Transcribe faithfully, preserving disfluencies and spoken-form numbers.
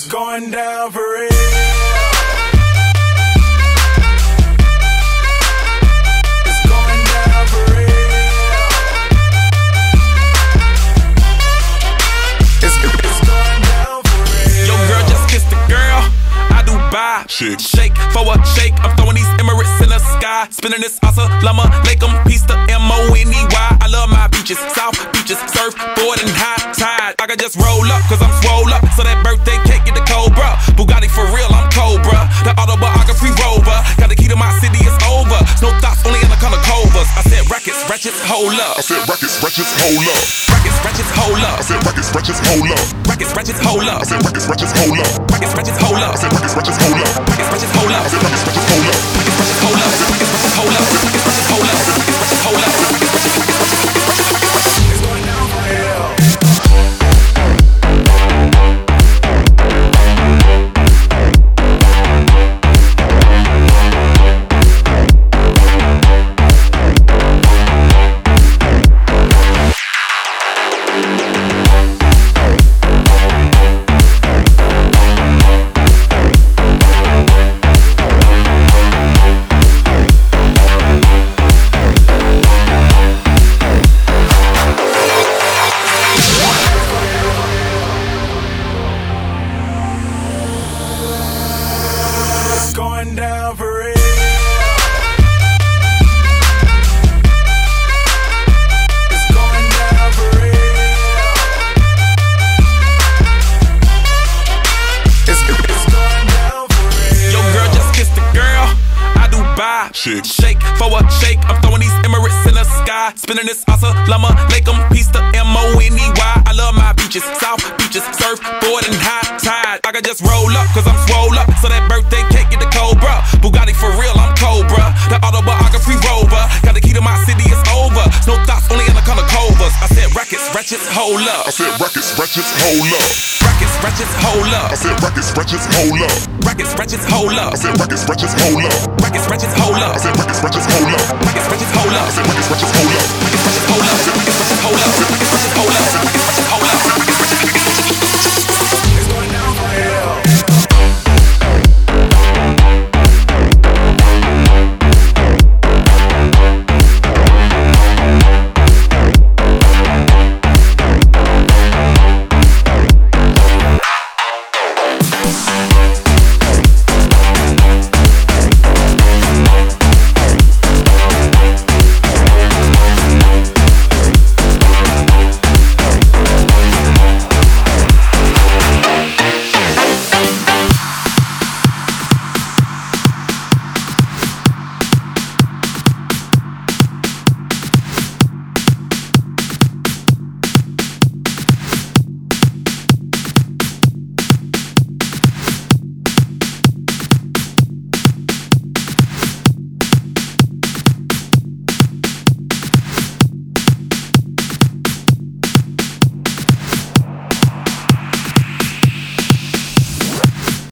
It's going down for real. It's going down for real. It's, it's going down for real. Yo, girl, just kissed the girl. I do buy shit. Shake for a shake. I'm throwing these Emirates in the sky. Spinning this assalamu alaikum. Peace to M O N E Y. I love my beaches. South beaches. Surfboard and high tide. I can just roll up cause I'm swole up. So that birthday cake get the Cobra. Bugatti for real, I'm Cobra. The autobiography rover. Got the key to my city, it's over. No thoughts, only in the color covers. I said rackets, ratchets, hold up. I said rackets, ratchets, hold up. Rackets, ratchets, hold up. I said rackets, ratchets, hold up. Rackets, ratchets, hold up. I said rackets, ratchets, hold up. Rackets, ratchets, hold up. I said rackets, ratchets, hold up. Rackets, ratchets, hold up. I said rackets, ratchets, hold up. Rackets, ratchets, hold up. Rackets, ratchets, hold up. Rackets, ratchets, hold up. Rackets, ratchets, hold up. It's going down for real. Going down for real. It's going down for real. It's, it's going down for real. Yo, girl, just kissed the girl. I do buy shit. Shake for a shake. I'm throwing these Emirates in the sky. Spinning this assalamu alaikum. Peace to M O N E Y. I love my beaches. South beaches. Surfboard and high tide. I can just roll up cause I'm swole up. So that birthday cake get the Cobra. Bugatti for real, I'm Cobra. The autobiography rover. Got the key to my city, it's over. No thoughts, only in the color covers. I said rackets, ratchets, hold up. I said rackets, ratchets, hold up. Rackets, ratchets, hold up. I said rackets, ratchets, hold up. Rackets, ratchets, hold up. I said rackets, ratchets, hold up. Rackets, ratchets, hold up. I said rackets, ratchets, hold up. Rackets, ratchets, hold up. I said rackets, ratchets, hold up. Rackets, ratchets, hold up. Rackets, ratchets, hold up. Rackets, ratchets, hold up. Rackets, ratchets, hold up. Rackets, ratchets, hold up.